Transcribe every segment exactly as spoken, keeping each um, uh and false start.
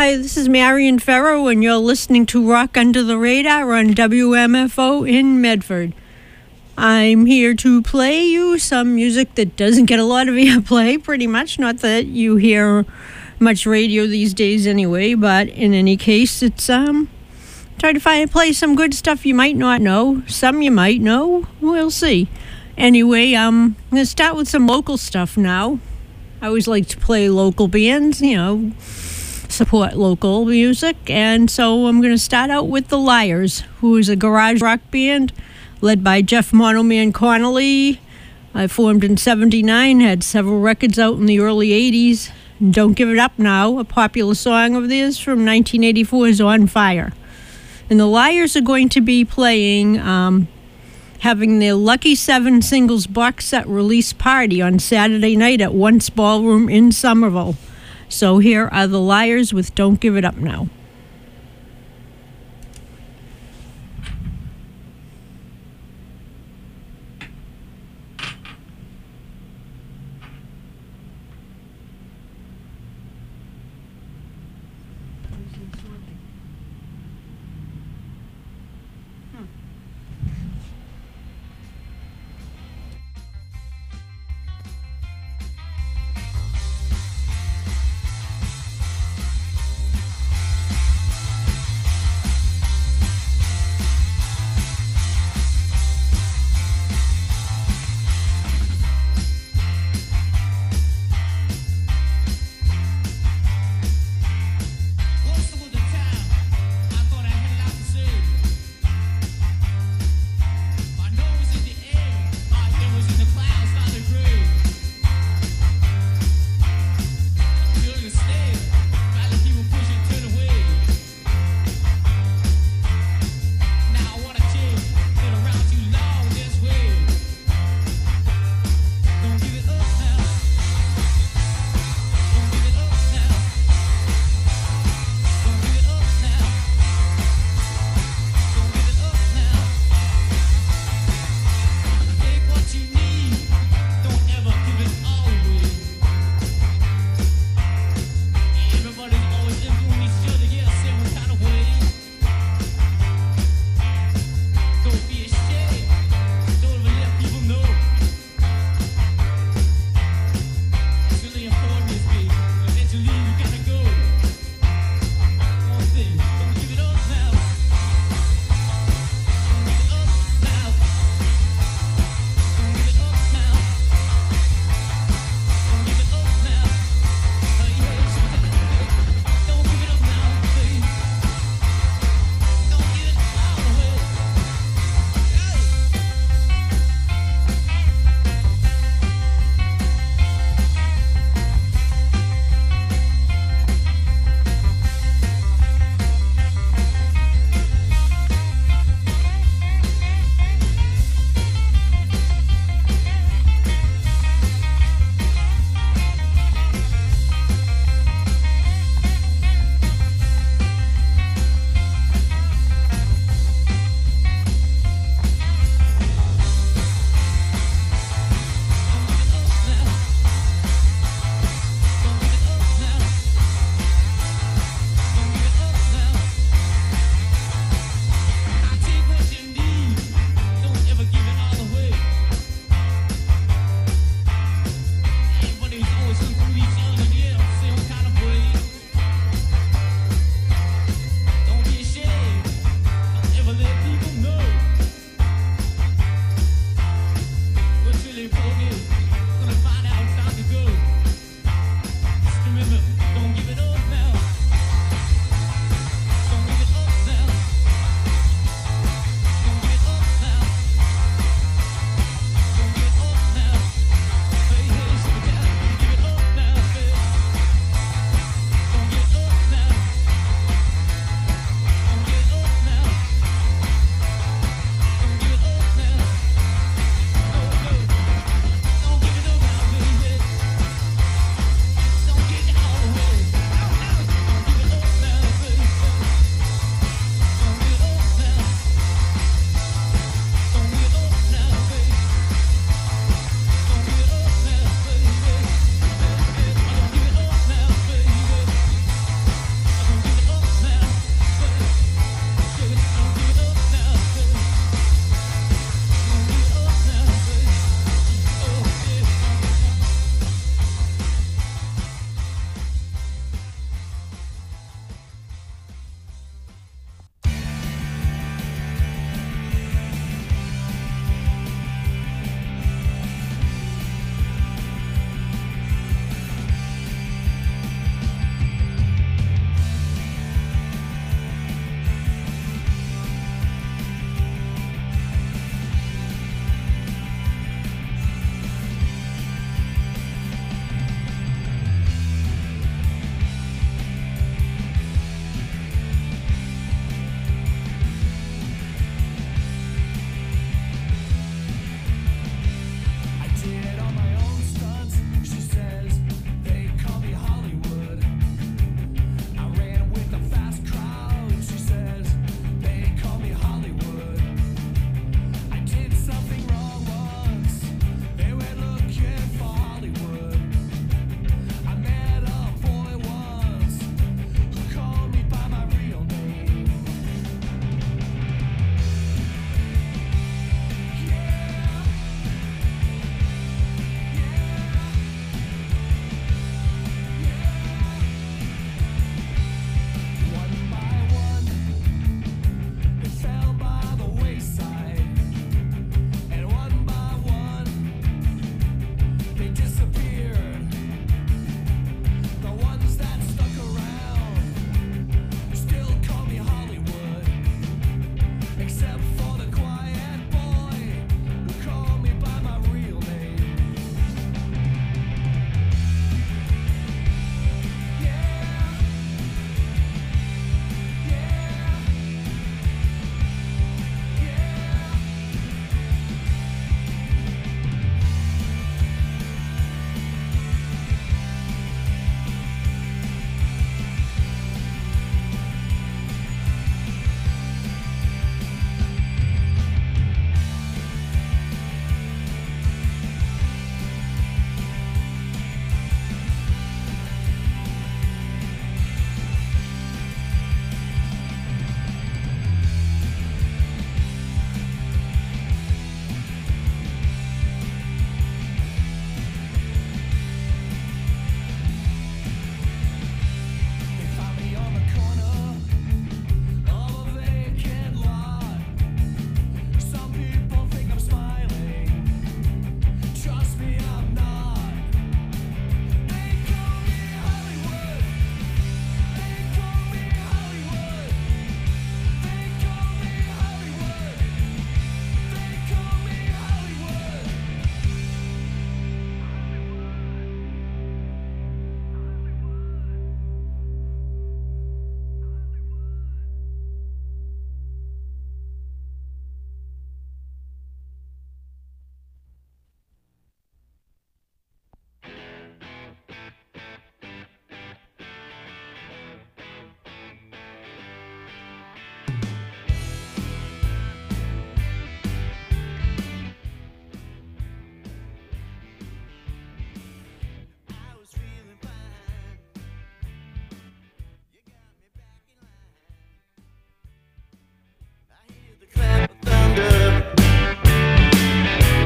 Hi, this is Marion Farrow, and you're listening to Rock Under the Radar on W M F O in Medford. I'm here to play you some music that doesn't get a lot of airplay, pretty much. Not that you hear much radio these days anyway, but in any case, it's, um, try to find play some good stuff you might not know. Some you might know. We'll see. Anyway, um, I'm going to start with some local stuff now. I always like to play local bands, you know, support local music. And so I'm going to start out with The Liars, who is a garage rock band led by Jeff Monoman Connolly. I formed in seventy-nine, had several records out in the early eighties. And Don't Give It Up Now, a popular song of theirs from nineteen eighty-four, is on fire. And The Liars are going to be playing... Um, having their Lucky Seven singles box set release party on Saturday night at Once Ballroom in Somerville. So here are The Liars with Don't Give It Up Now.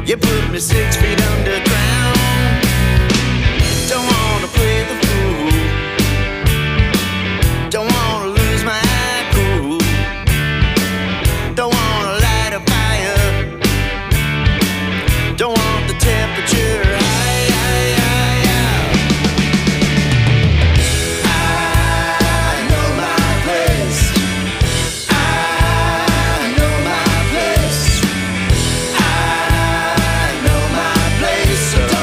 You put me six feet underground. Don't wanna play the fool. Don't wanna lose my cool. Don't wanna light a fire. Don't want the temperature high, high, high, high. I know my place. I know my place. I know my place. So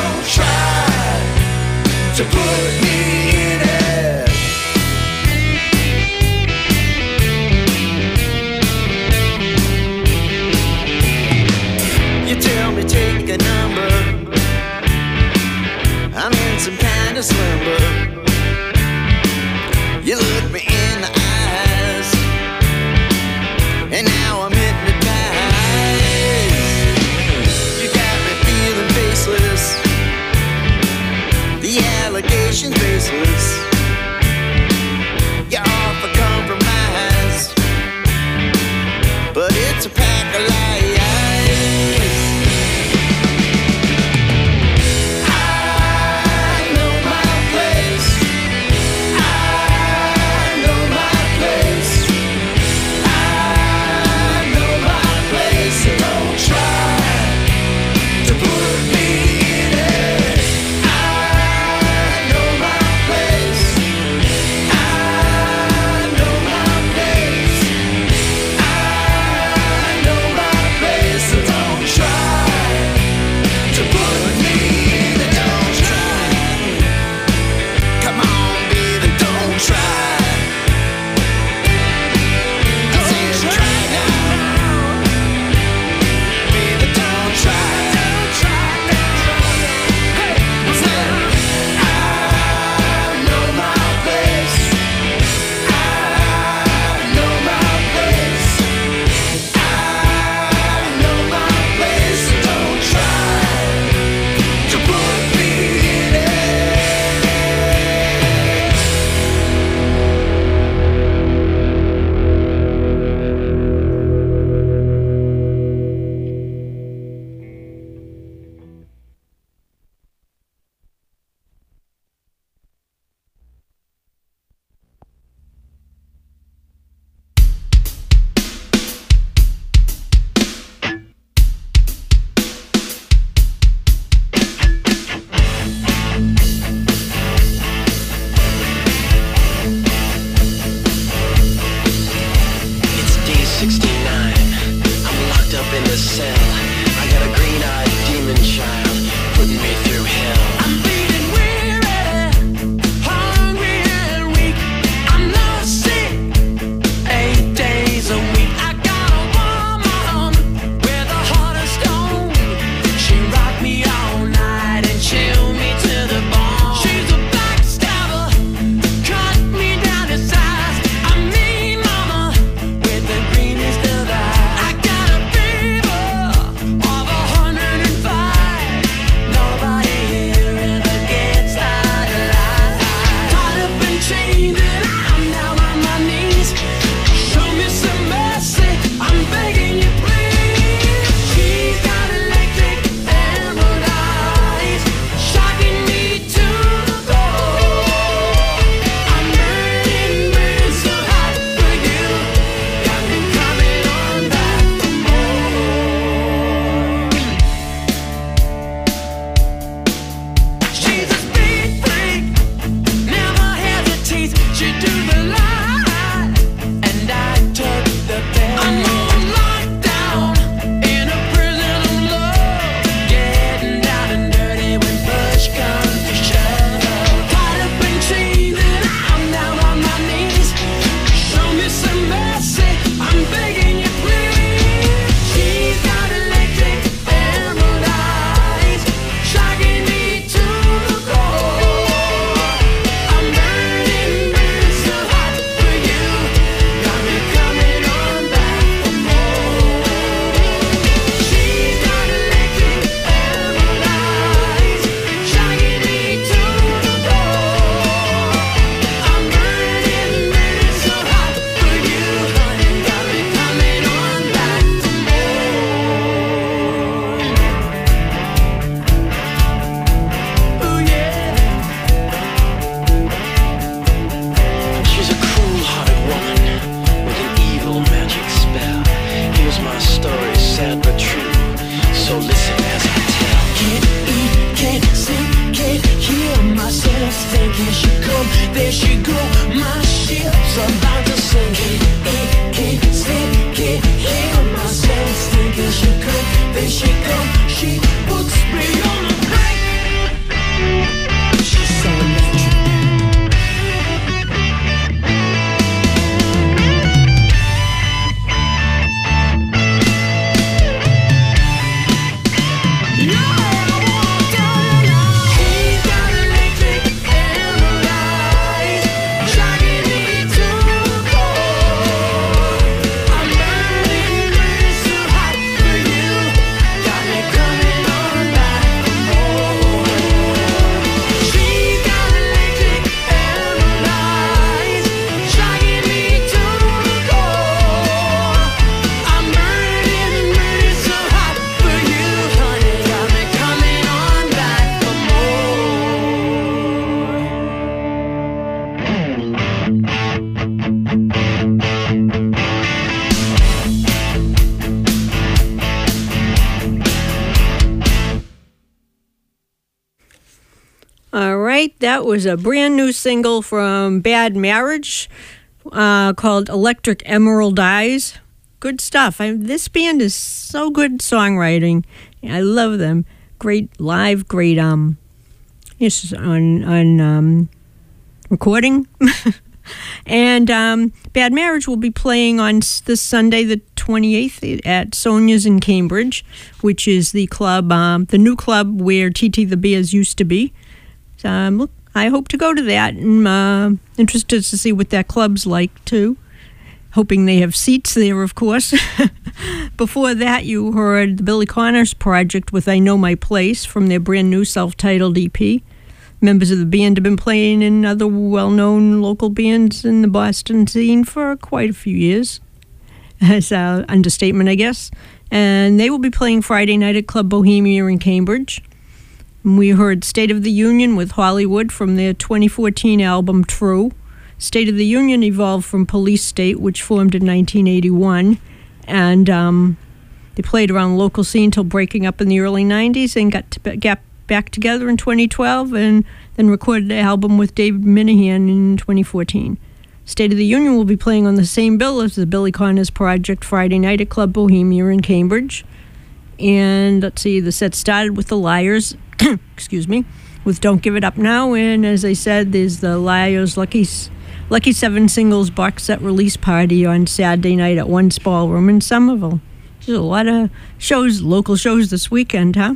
That was a brand new single from Bad Marriage uh, called Electric Emerald Eyes. Good stuff. I, this band is so good songwriting. I love them. Great live, great um, yes, on on um, recording. And um, Bad Marriage will be playing on this Sunday, the twenty-eighth, at Sonia's in Cambridge, which is the club, um, the new club where T T the Bears used to be. So, um, look, I hope to go to that. I'm uh, interested to see what that club's like, too. Hoping they have seats there, of course. Before that, you heard the Billy Connors Project with I Know My Place from their brand new self-titled E P. Members of the band have been playing in other well-known local bands in the Boston scene for quite a few years. That's an understatement, I guess. And they will be playing Friday night at Club Bohemia in Cambridge. And we heard State of the Union with Hollywood from their twenty fourteen album True. State of the Union evolved from Police State, which formed in nineteen eighty-one. And um, they played around the local scene until breaking up in the early nineties and got, to, got back together in twenty twelve and then recorded an album with David Minahan in twenty fourteen. State of the Union will be playing on the same bill as the Billy Connors Project Friday night at Club Bohemia in Cambridge. And let's see, the set started with the Liars, excuse me, with Don't Give It Up Now. And as I said, there's the Liars Lucky Lucky Seven Singles box set release party on Saturday night at One Ballroom in Somerville. There's a lot of shows, local shows this weekend, huh?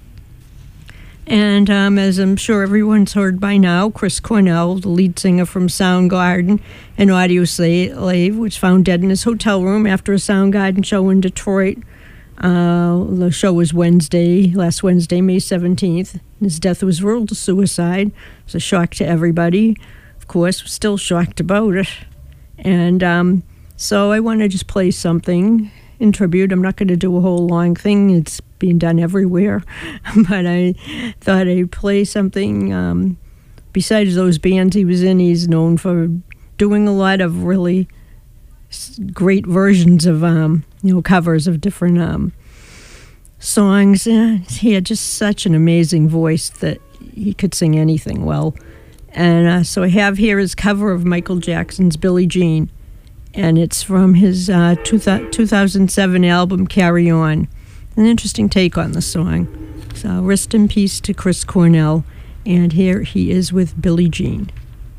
And um, as I'm sure everyone's heard by now, Chris Cornell, the lead singer from Soundgarden and Audioslave, was found dead in his hotel room after a Soundgarden show in Detroit. Uh, the show was Wednesday, last Wednesday, May seventeenth. His death was ruled a suicide. It was a shock to everybody. Of course, we're still shocked about it. And um, so I want to just play something in tribute. I'm not going to do a whole long thing. It's being done everywhere. But I thought I'd play something. Um, besides those bands he was in, he's known for doing a lot of really great versions of, um, you know, covers of different um, songs. Uh, he had just such an amazing voice that he could sing anything well. And uh, so I have here his cover of Michael Jackson's Billie Jean. And it's from his uh, two thousand seven album, Carry On. An interesting take on the song. So rest in peace to Chris Cornell. And here he is with Billie Jean.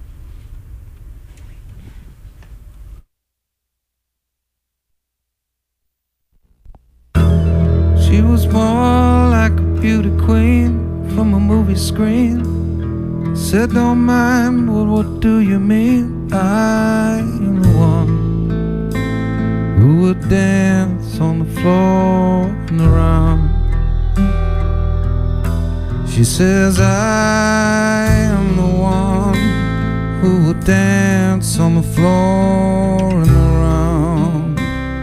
She was more like a beauty queen from a movie screen. Said, don't mind, but what do you mean? I am the one who would dance on the floor and around. She says, I am the one who would dance on the floor and around.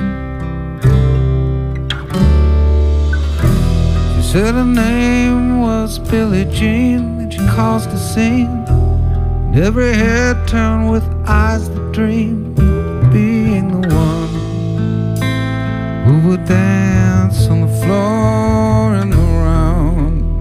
She said her name was Billie Jean, and she caused a scene, and every head turned with eyes that dream, being the one who would dance on the floor and around.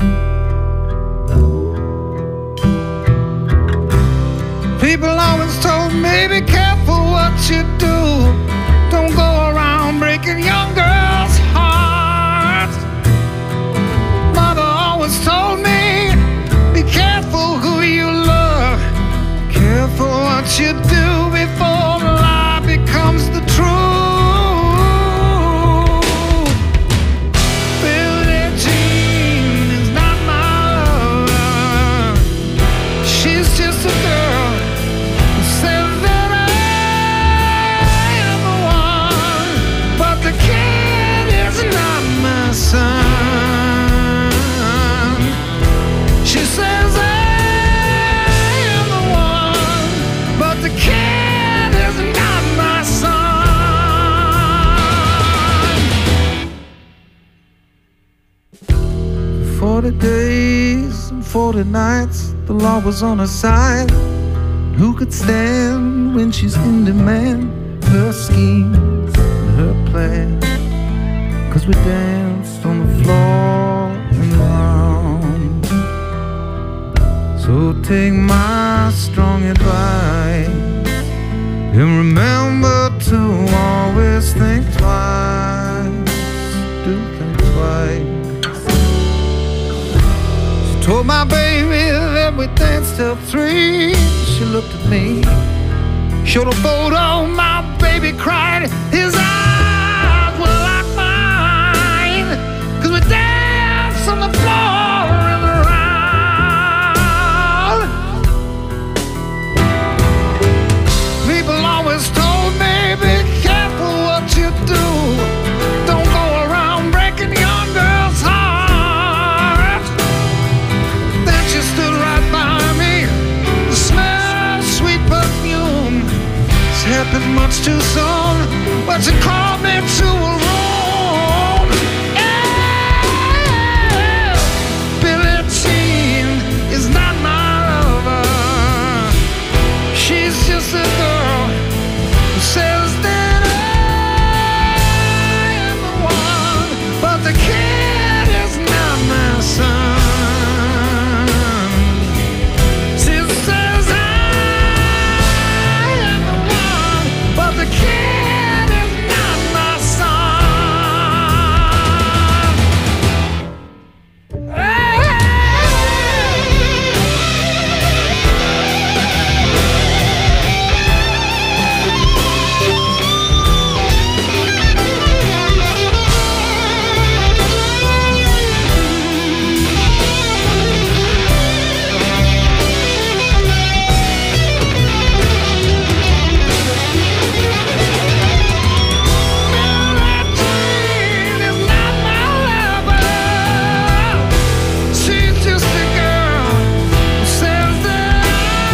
People always told me, be careful what you do. Don't go around breaking young girls' hearts. Mother always told me, be careful who you love. Careful what you do before the lie becomes the truth. Forty days and forty nights, the law was on her side. Who could stand when she's in demand? Her schemes and her plans. Cause we danced on the floor and around. So take my strong advice and remember to always think twice. Do think twice. She told my baby that we danced till three. She looked at me, showed a photo, my baby cried. His eyes were like mine, 'cause we danced on the floor in the round. People always told me, be careful what you do. Don't go around breaking young girls' hearts. Then she stood right by me, the smell of sweet perfume. It's happened much too soon, but she called me to a room. Yeah. Billie Jean is not my lover. She's just a girl who says that I am the one, but the kid is not my son. She says I am the one, but the kid is not my son. She's just a girl who says that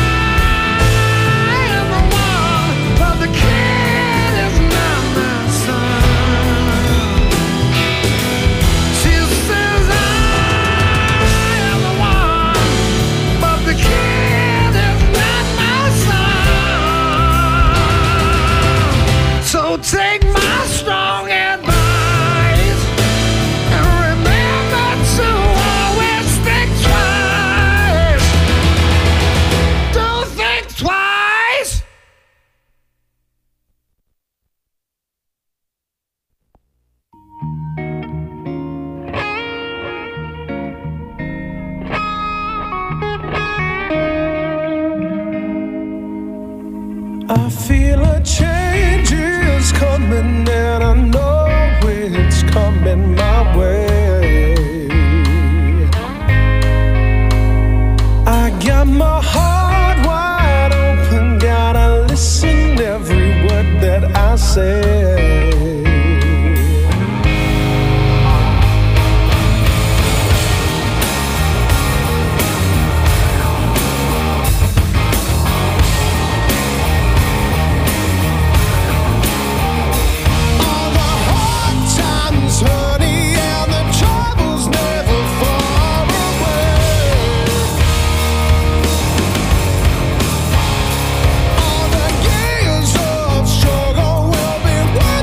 I am the one, but the kid is not my son. She says I am the one, but the kid is not my son. So take my strong advice and remember to always think twice. Don't think twice. I feel a change is coming, and I know it's coming my way. I got my heart wide open, gotta listen every word that I say. All the hard times, honey, and the trouble's never far away. All the years of struggle will be worth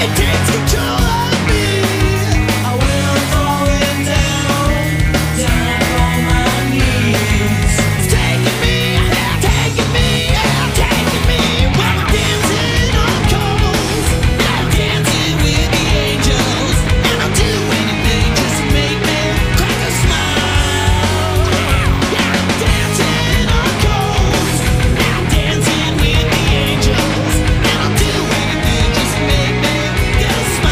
Dancing with the angels, and I'll do anything just to make me go smile.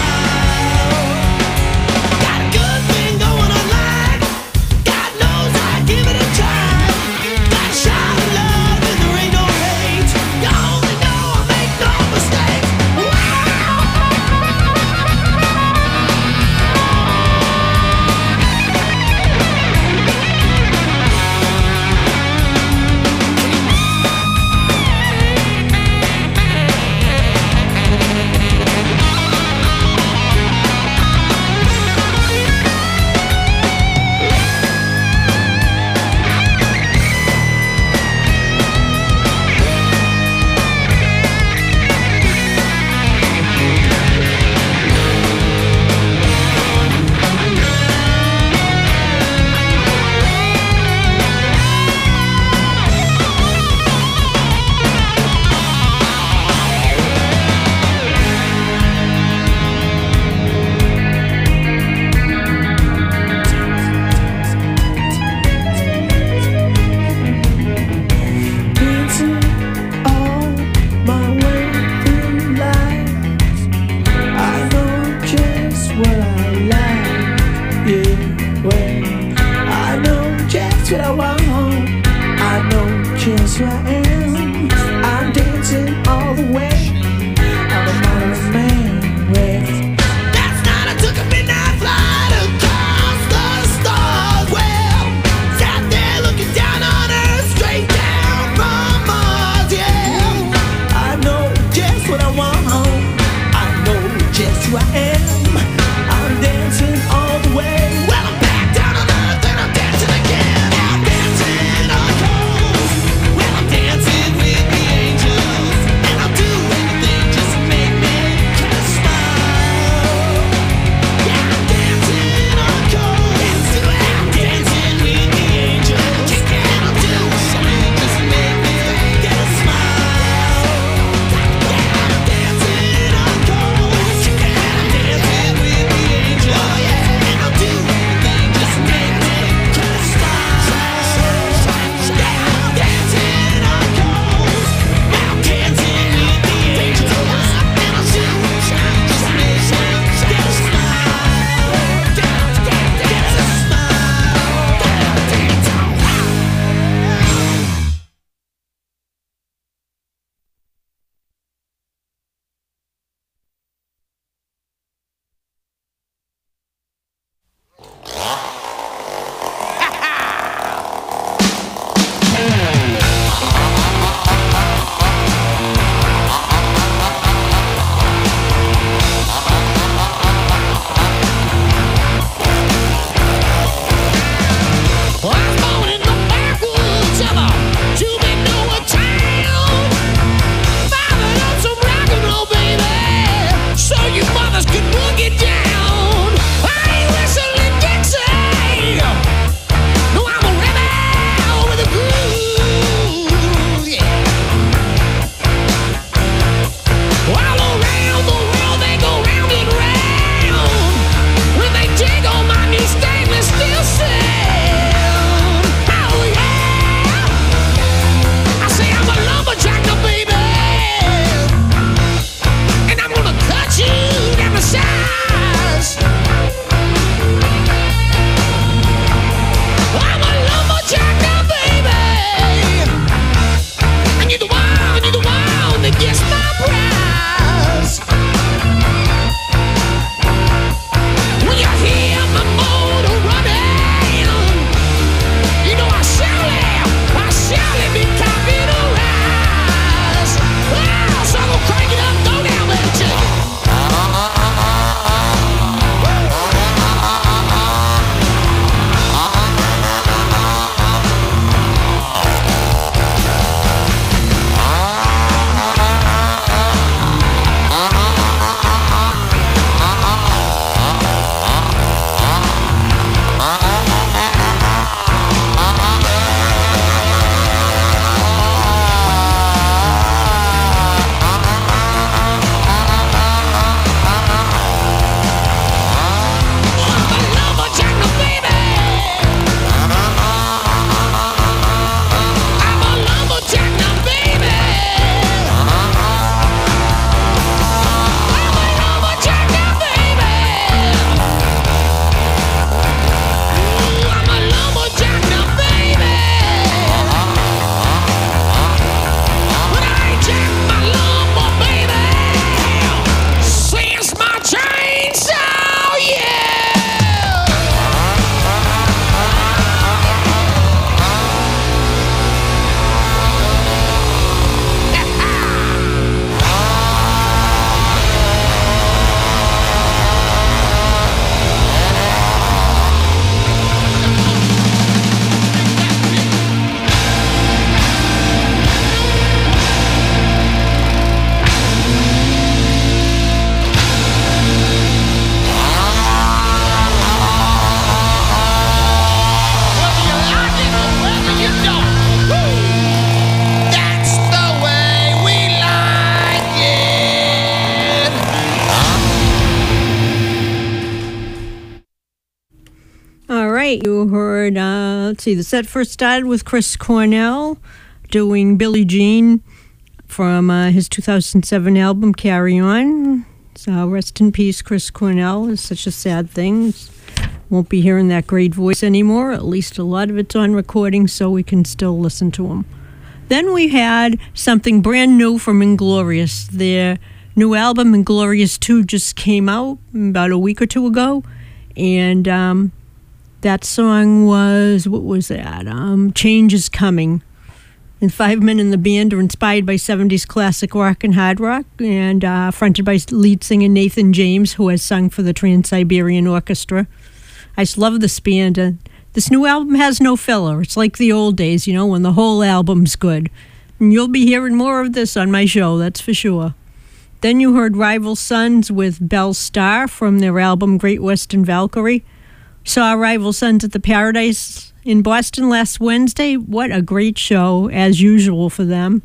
right, you heard, uh, let's see, the set first started with Chris Cornell doing Billie Jean from uh, his two thousand seven album, Carry On. So rest in peace, Chris Cornell. It's such a sad thing. Won't be hearing that great voice anymore. At least a lot of it's on recording, so we can still listen to him. Then we had something brand new from Inglorious. Their new album, Inglorious two, just came out about a week or two ago. And um, that song was, what was that? Um, Change is Coming. And five men in the band are inspired by seventies classic rock and hard rock, and uh, fronted by lead singer Nathan James, who has sung for the Trans-Siberian Orchestra. I just love this band. Uh, this new album has no filler. It's like the old days, you know, when the whole album's good. And you'll be hearing more of this on my show, that's for sure. Then you heard Rival Sons with Belle Starr from their album Great Western Valkyrie. Saw Rival Sons at the Paradise in Boston last Wednesday. What a great show, as usual for them.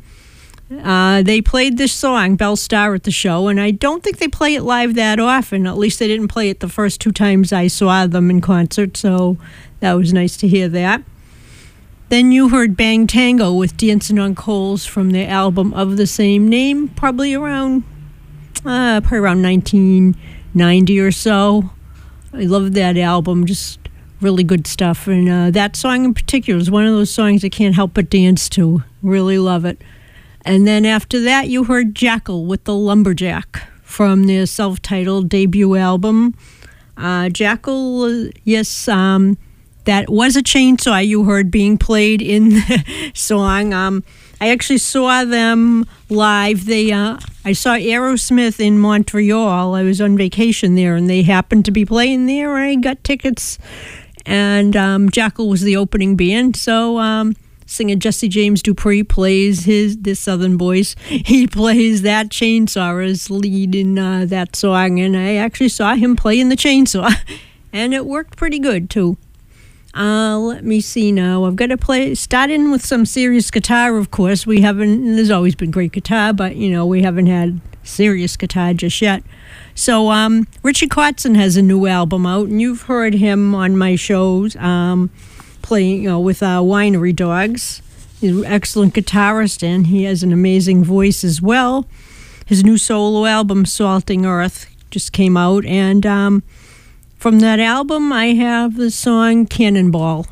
Uh, they played this song, Belle Starr, at the show, and I don't think they play it live that often. At least they didn't play it the first two times I saw them in concert, so that was nice to hear that. Then you heard Bang Tango with Dancing on Coals from their album of the same name, probably around, uh, probably around nineteen ninety or so. I love that album, just really good stuff. And uh, that song in particular is one of those songs I can't help but dance to. Really love it. And then after that, you heard Jackal with the Lumberjack from their self-titled debut album. Uh, Jackal, uh, yes, um, that was a chainsaw you heard being played in the song. Um, I actually saw them live. They, uh, I saw Aerosmith in Montreal. I was on vacation there, and they happened to be playing there. I got tickets, and um, Jackal was the opening band. So um, singer Jesse James Dupree plays his this Southern voice. He plays that chainsaw as lead in uh, that song, and I actually saw him playing the chainsaw, and it worked pretty good too. Uh, let me see now. I've got to play, start in with some serious guitar, of course. We haven't, there's always been great guitar, but, you know, we haven't had serious guitar just yet. So, um, Richie Kotzen has a new album out, and you've heard him on my shows, um, playing, you know, with uh, Winery Dogs. He's an excellent guitarist, and he has an amazing voice as well. His new solo album, Salting Earth, just came out, and, um, from that album, I have the song Cannonball.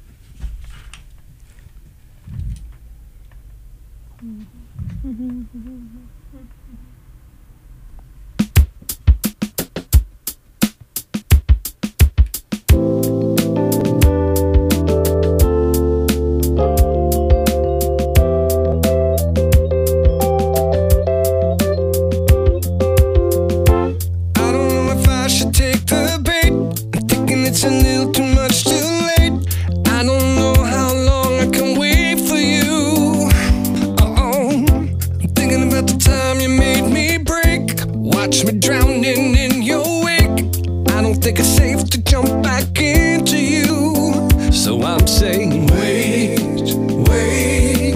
It's a little too much too late. I don't know how long I can wait for you. Oh, I'm thinking about the time you made me break. Watch me drowning in your wake. I don't think it's safe to jump back into you. So I'm saying wait, wait,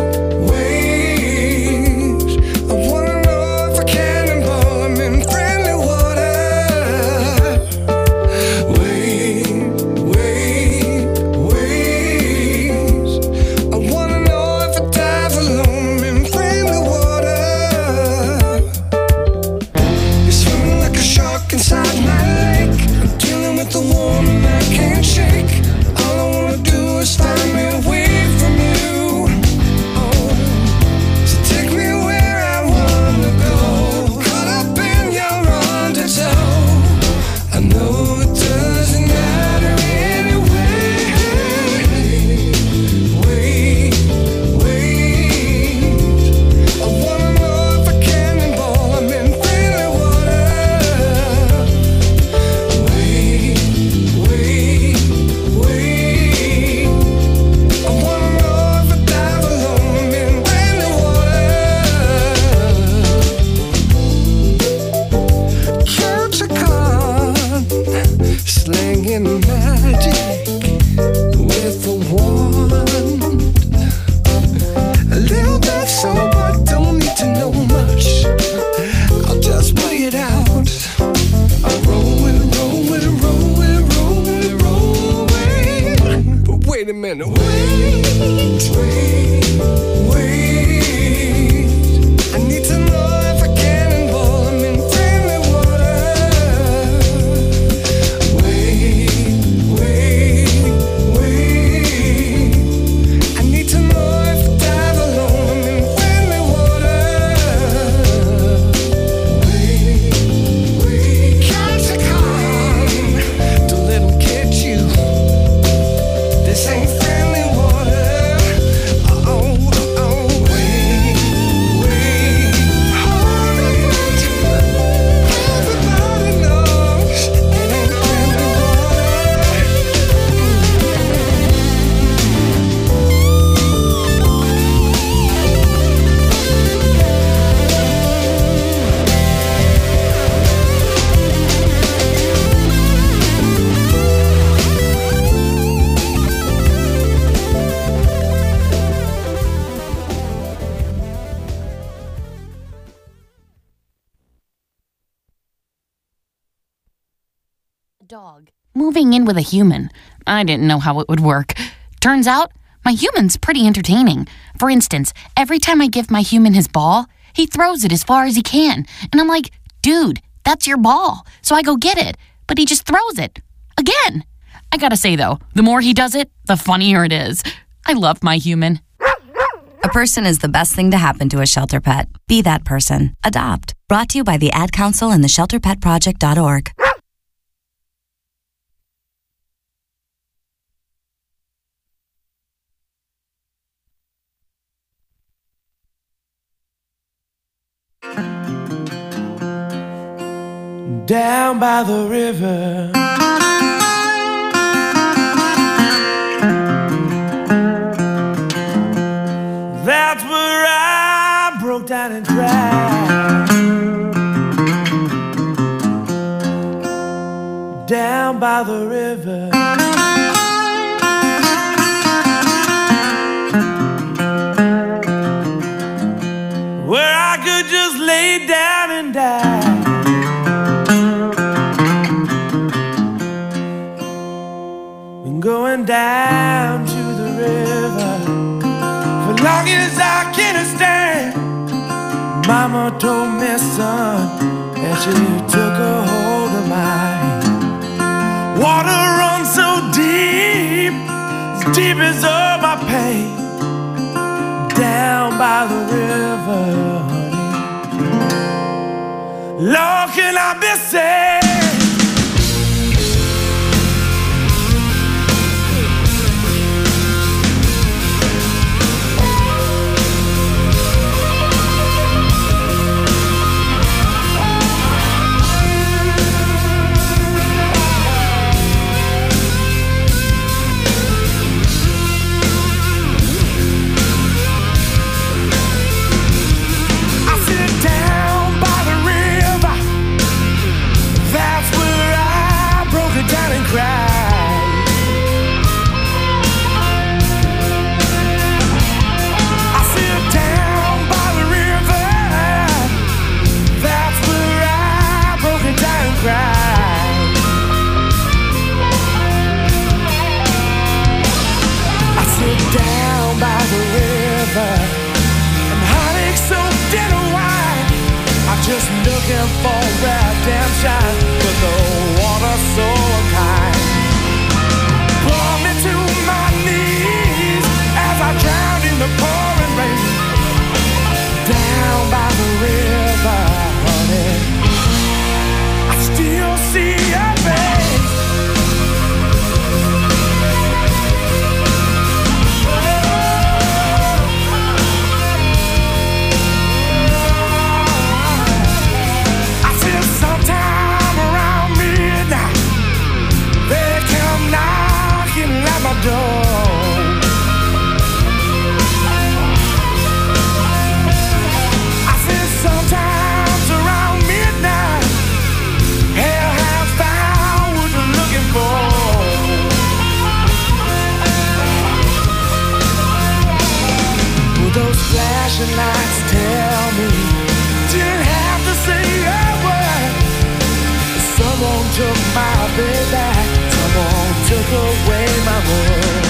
wait. I wanna know if I cannonball. I'm in friendly water. Wait. Inside my lake, I'm dealing with the warm and I can't Dog. Moving in with a human. I didn't know how it would work. Turns out, my human's pretty entertaining. For instance, every time I give my human his ball, he throws it as far as he can. And I'm like, dude, that's your ball. So I go get it. But he just throws it. Again. I gotta say, though, the more he does it, the funnier it is. I love my human. A person is the best thing to happen to a shelter pet. Be that person. Adopt. Brought to you by the Ad Council and the shelter pet project dot org. Down by the river, that's where I broke down and cried. Down by the river, where I could just lay down and die. Going down to the river for long as I can stand. Mama told me, son, and she took a hold of mine. Water runs so deep, as deep as all my pain. Down by the river, honey, Lord, can I be saved? Just looking for redemption, but the water's so unkind. Pull me to my knees as I drown in the pouring rain. Down by the river, honey, I still see your face. Flashing lights tell me didn't have to say a word. Someone took my baby, someone took away my world.